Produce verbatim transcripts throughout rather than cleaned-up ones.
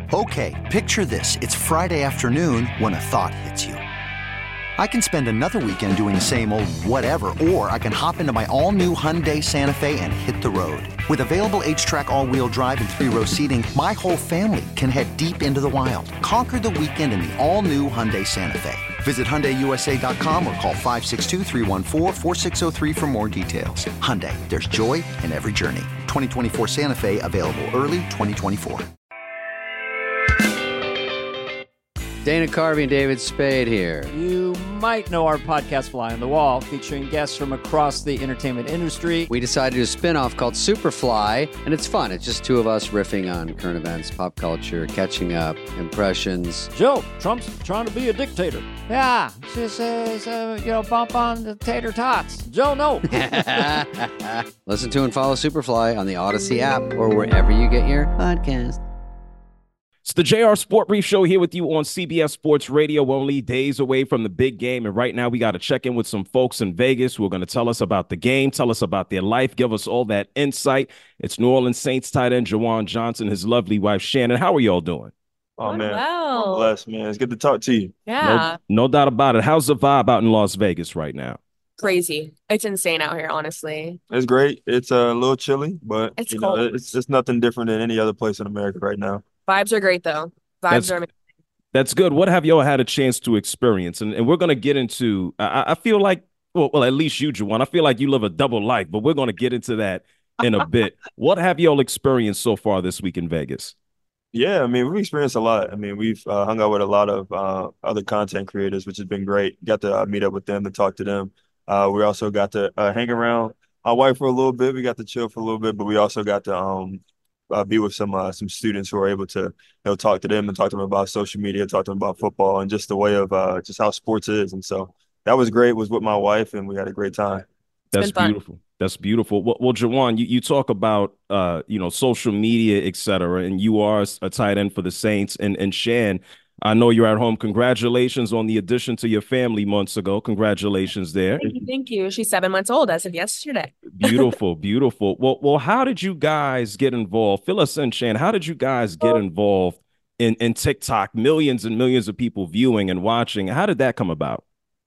Okay, picture this. It's Friday afternoon when a thought hits you. I can spend another weekend doing the same old whatever, or I can hop into my all-new Hyundai Santa Fe and hit the road. With available H-Track all-wheel drive and three-row seating, my whole family can head deep into the wild. Conquer the weekend in the all-new Hyundai Santa Fe. Visit Hyundai U S A dot com or call five six two, three one four, four six zero three for more details. Hyundai, there's joy in every journey. twenty twenty-four Santa Fe, available early twenty twenty-four. Dana Carvey and David Spade here. You might know our podcast Fly on the Wall, featuring guests from across the entertainment industry. We decided to do a spin-off called Superfly, and it's fun. It's just two of us riffing on current events, pop culture, catching up, impressions. Joe, Trump's trying to be a dictator. Yeah, she says, uh, you know, bump on the tater tots. Joe, no. Listen to and follow Superfly on the Odyssey app or wherever you get your podcast. It's the J R Sport Brief Show here with you on C B S Sports Radio. We're only days away from the big game, and right now we got to check in with some folks in Vegas who are going to tell us about the game, tell us about their life, give us all that insight. It's New Orleans Saints tight end Juwan Johnson, his lovely wife Shannon. How are y'all doing? Oh, man. Well. I'm blessed, man. It's good to talk to you. Yeah. No, no doubt about it. How's the vibe out in Las Vegas right now? Crazy. It's insane out here, honestly. It's great. It's uh, a little chilly, but It's you cold. know, it's it's nothing different than any other place in America right now. Vibes are great, though. Vibes That's- are amazing. That's good. What have y'all had a chance to experience? And, and we're going to get into, I, I feel like, well, well, at least you, Juwan, I feel like you live a double life, but we're going to get into that in a bit. What have y'all experienced so far this week in Vegas? Yeah, I mean, we've experienced a lot. I mean, we've uh, hung out with a lot of uh, other content creators, which has been great. Got to uh, meet up with them and talk to them. Uh, we also got to uh, hang around our wife for a little bit. We got to chill for a little bit, but we also got to um, uh, be with some uh, some students who are able to you know talk to them and talk to them about social media, talk to them about football, and just the way of uh, just how sports is. And so that was great. Was with my wife, and we had a great time. That's been fun. beautiful. That's beautiful. Well, well Juwan, you, you talk about uh, you know, social media, et cetera, and you are a tight end for the Saints. And and Shan, I know you're at home. Congratulations on the addition to your family months ago. Congratulations there. Thank you. Thank you. She's seven months old as of yesterday. Beautiful, beautiful. Well, well, how did you guys get involved? Fill us in, Shan. How did you guys get involved in, in TikTok? Millions and millions of people viewing and watching. How did that come about?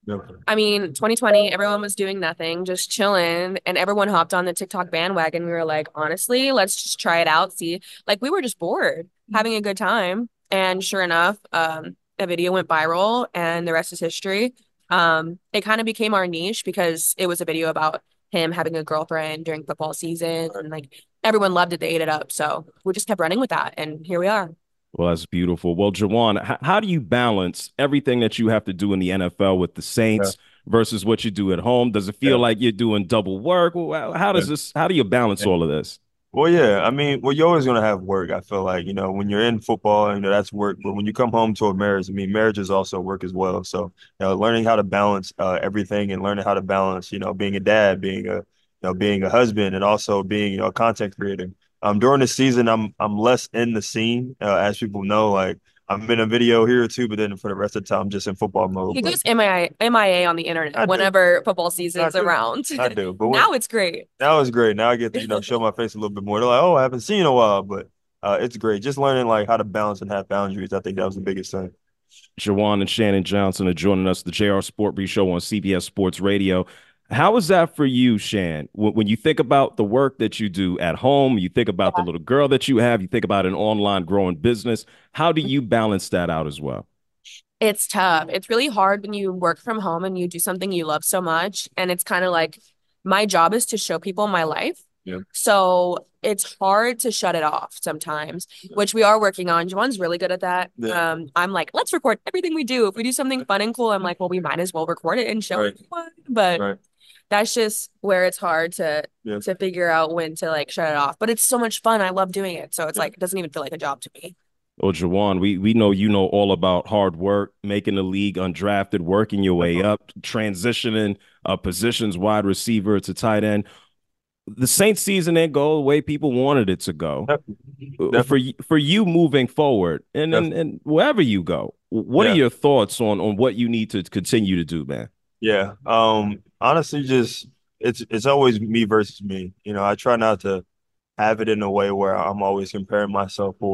I mean, twenty twenty, everyone was doing nothing, just chilling, and everyone hopped on the TikTok bandwagon. We were like, honestly, let's just try it out. See, like we were just bored, having a good time. And sure enough, um, a video went viral, and the rest is history. Um, it kind of became our niche because it was a video about him having a girlfriend during football season, and like everyone loved it. They ate it up. So we just kept running with that, and here we are. Well, that's beautiful. Well, Juwan, h- how do you balance everything that you have to do in the N F L with the Saints yeah. versus what you do at home? Does it feel yeah. like you're doing double work? Well, how does yeah. this? How do you balance yeah. all of this? Well, yeah, I mean, well, you're always going to have work. I feel like, you know, when you're in football, you know, that's work. But when you come home to a marriage, I mean, marriage is also work as well. So, you know, learning how to balance uh, everything and learning how to balance, you know, being a dad, being a, you know, being a husband, and also being, you know, a content creator. Um, during the season, I'm I'm less in the scene, uh, as people know. Like I'm in a video here or two, but then for the rest of the time, I'm just in football mode. He but, goes M I A on the internet whenever football season's around. I do, but now when, it's great. Now it's great. Now I get to you know show my face a little bit more. They're like, oh, I haven't seen you in a while, but uh, it's great. Just learning like how to balance and have boundaries. I think that was the biggest thing. Juwan and Shannon Johnson are joining us, the J R Sport Brief Show on C B S Sports Radio. How is that for you, Shan? When you think about the work that you do at home, you think about yeah. the little girl that you have, you think about an online growing business. How do you balance that out as well? It's tough. It's really hard when you work from home and you do something you love so much. And it's kind of like my job is to show people my life. Yeah. So it's hard to shut it off sometimes, which we are working on. Juwan's really good at that. Yeah. Um, I'm like, let's record everything we do. If we do something fun and cool, I'm like, well, we might as well record it and show right. it. But right. that's just where it's hard to yeah. to figure out when to like shut it off. But it's so much fun. I love doing it. So it's yeah. like, it doesn't even feel like a job to me. Well, Juwan, we, we know you know all about hard work, making the league undrafted, working your way up, transitioning uh, positions, wide receiver to tight end. The Saints season didn't go the way people wanted it to go. Definitely. For for you moving forward and, and, and wherever you go, what yeah. are your thoughts on, on what you need to continue to do, man? Yeah. Um, honestly, just it's it's always me versus me. You know, I try not to have it in a way where I'm always comparing myself or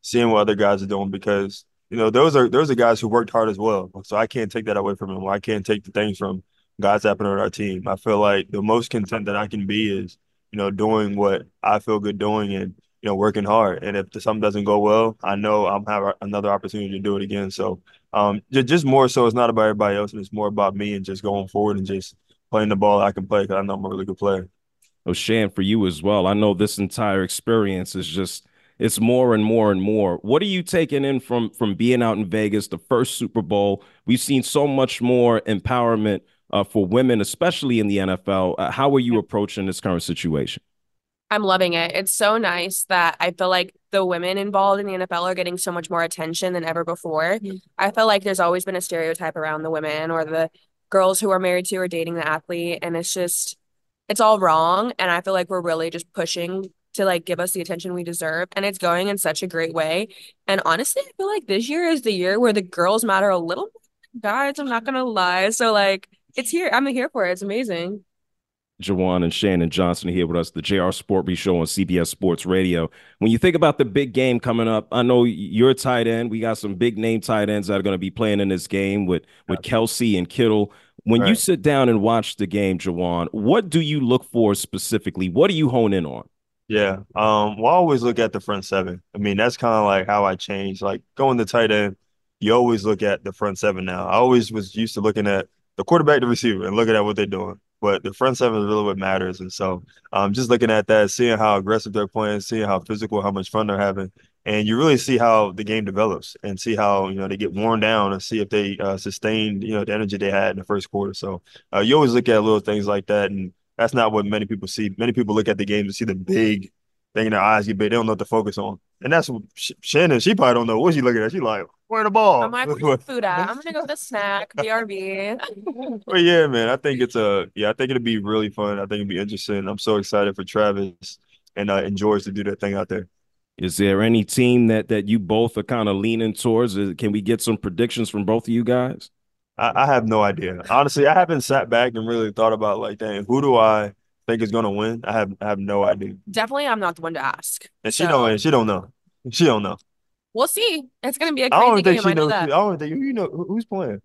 seeing what other guys are doing because, you know, those are those are guys who worked hard as well. So I can't take that away from them. I can't take the things from guys happening on our team. I feel like the most content that I can be is, you know, doing what I feel good doing and, you know, working hard. And if something doesn't go well, I know I'll have another opportunity to do it again. So um, just, just more so it's not about everybody else, and it's more about me and just going forward and just playing the ball I can play because I know I'm a really good player. Oh, Shan, for you as well. I know this entire experience is just it's more and more and more. What are you taking in from from being out in Vegas, the first Super Bowl? We've seen so much more empowerment uh, for women, especially in the N F L. Uh, how are you approaching this current situation? I'm loving it. It's so nice that I feel like the women involved in the N F L are getting so much more attention than ever before. Mm-hmm. I feel like there's always been a stereotype around the women or the girls who are married to or dating the athlete, and it's just it's all wrong. And I feel like we're really just pushing to like give us the attention we deserve. And it's going in such a great way. And honestly, I feel like this year is the year where the girls matter a little more. Guys, I'm not gonna lie. So like it's here. I'm here for it. It's amazing. Juwan and Shannon Johnson here with us, the J R Sport Brief Show on C B S Sports Radio. When you think about the big game coming up, I know you're a tight end. We got some big name tight ends that are going to be playing in this game with, with Kelsey and Kittle. When right. you sit down and watch the game, Juwan, what do you look for specifically? What do you hone in on? Yeah, um, well, I always look at the front seven. I mean, that's kind of like how I changed. Like going to tight end, you always look at the front seven now. I always was used to looking at the quarterback, the receiver, and looking at what they're doing. But the front seven is really what matters. And so um, just looking at that, seeing how aggressive they're playing, seeing how physical, how much fun they're having. And you really see how the game develops and see how, you know, they get worn down and see if they uh, sustain, you know, the energy they had in the first quarter. So uh, you always look at little things like that. And that's not what many people see. Many people look at the game to see the big thing in their eyes get big. They don't know what to focus on. And that's what Shannon, she probably don't know what she looking at. She like, where the ball? I'm like, where's the food at? I'm gonna go with a snack, B R B. Well, yeah, man. I think it's a yeah. I think it'll be really fun. I think it'll be interesting. I'm so excited for Travis and uh, and George to do their thing out there. Is there any team that that you both are kind of leaning towards? Can we get some predictions from both of you guys? I, I have no idea. Honestly, I haven't sat back and really thought about like, dang, who do I think is gonna win? I have I have no idea. Definitely, I'm not the one to ask. And she so. don't. She don't know. She don't know. We'll see. It's going to be a crazy I don't think game. She I know, know that. I don't think you know who's playing.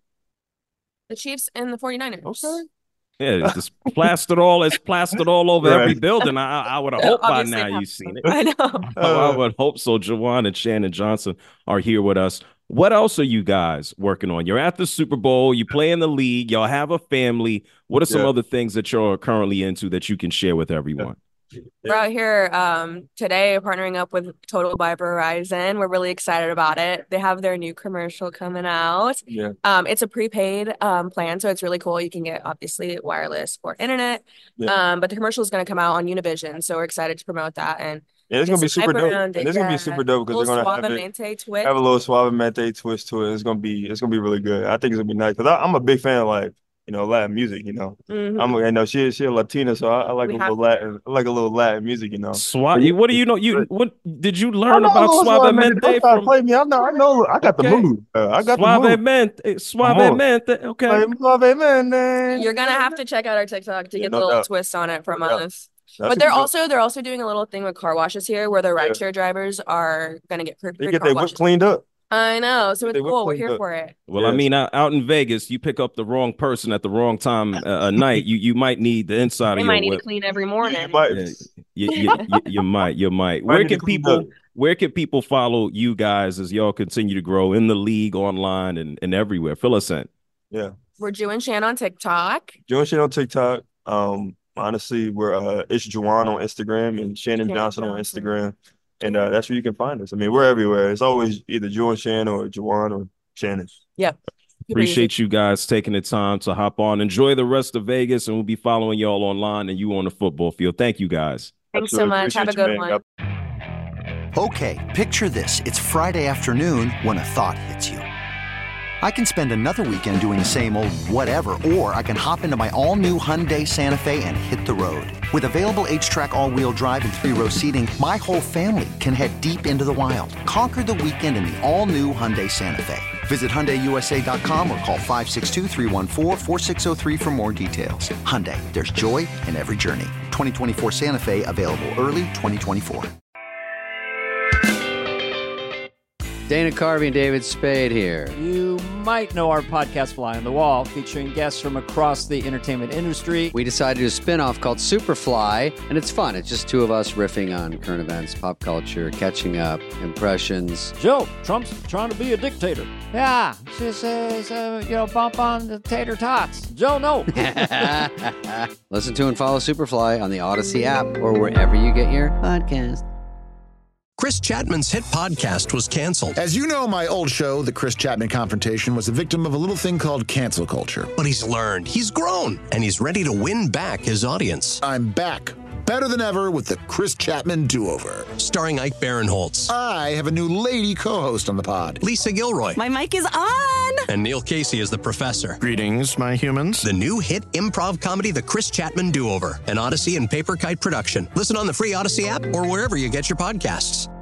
The Chiefs and the 49ers. Okay. Yeah, it's plastered all it's plastered all over right. every building. I, I would have hoped by now you've seen it. I know. Oh, I would hope so. Juwan and Shannon Johnson are here with us. What else are you guys working on? You're at the Super Bowl. You play in the league. Y'all have a family. What are some yeah. other things that you're currently into that you can share with everyone? Yeah. We're out here um, today partnering up with Total by Verizon. We're really excited about it. They have their new commercial coming out. Yeah. Um, it's a prepaid um, plan, so it's really cool. You can get, obviously, wireless or internet. Yeah. Um, but the commercial is going to come out on Univision, so we're excited to promote that. And yeah, it's going to be super dope. And it's going to be super dope because they're going to have, it, have a little Suavemente twist to it. It's going to be it's going to be really good. I think it's going to be nice because I'm a big fan of, like, you know, Latin music, you know. Mm-hmm. I'm, I know she she a Latina, so I, I like we a little Latin, I like a little Latin music, you know. Suave, what do you know? You what did you learn about Suavemente? From... Play me, I know, I know, I got okay. the mood. Uh, I got Suavemente, the mood. Suavemente, okay. Suavemente. You're gonna have to check out our TikTok to yeah, get no the little doubt. twist on it from no us. That's but they're also dope. they're also doing a little thing with car washes here, where the rideshare yeah. drivers are gonna get free they get car their washes. whip cleaned up. I know, so it's cool. We're here up. for it. Well, yes. I mean, out in Vegas, you pick up the wrong person at the wrong time uh, a night. You you might need the inside they of your whip. might need to clean every morning. You might. Yeah, you, you, you, you might. You might. Where can people Where can people follow you guys as y'all continue to grow in the league, online, and, and everywhere? Fill us in. Yeah, we're Ju and Shan on TikTok. Ju and Shan on TikTok. Um, honestly, we're uh, it's Juwan on Instagram and Shannon Johnson on Instagram. And uh, that's where you can find us. I mean, we're everywhere. It's always either Ju and Shan or Juwan or Shannon. Yeah. Appreciate you guys taking the time to hop on. Enjoy the rest of Vegas, and we'll be following y'all online and you on the football field. Thank you, guys. Thanks Absolutely. so much. Appreciate Have a good you, one. Okay, picture this. It's Friday afternoon when a thought hits you. I can spend another weekend doing the same old whatever, or I can hop into my all-new Hyundai Santa Fe and hit the road. With available H-Track all-wheel drive and three-row seating, my whole family can head deep into the wild. Conquer the weekend in the all-new Hyundai Santa Fe. Visit Hyundai U S A dot com or call five six two, three one four, four six zero three for more details. Hyundai, there's joy in every journey. twenty twenty-four Santa Fe, available early twenty twenty-four. Dana Carvey and David Spade here. You might know our podcast Fly on the Wall, featuring guests from across the entertainment industry. We decided to do a spin-off called Superfly, and it's fun. It's just two of us riffing on current events, pop culture, catching up, impressions. Joe, Trump's trying to be a dictator. Yeah, just, uh, uh, you know, bump on the tater tots. Joe, no. Listen to and follow Superfly on the Odyssey app or wherever you get your podcast. Chris Chapman's hit podcast was canceled. As you know, my old show, The Chris Chapman Confrontation, was a victim of a little thing called cancel culture. But he's learned, he's grown, and he's ready to win back his audience. I'm back, better than ever, with The Chris Chapman Do-Over. Starring Ike Barinholtz. I have a new lady co-host on the pod. Lisa Gilroy. My mic is on! And Neil Casey is the professor. Greetings, my humans. The new hit improv comedy, The Chris Chapman Do-Over, an Odyssey and Paper Kite production. Listen on the free Odyssey app or wherever you get your podcasts.